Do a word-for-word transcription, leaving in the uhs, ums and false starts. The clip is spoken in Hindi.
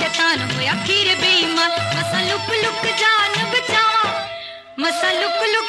शैतान होया खीर बेईमान। मसा लुक लुक जान बचावा, मसा लुक लुक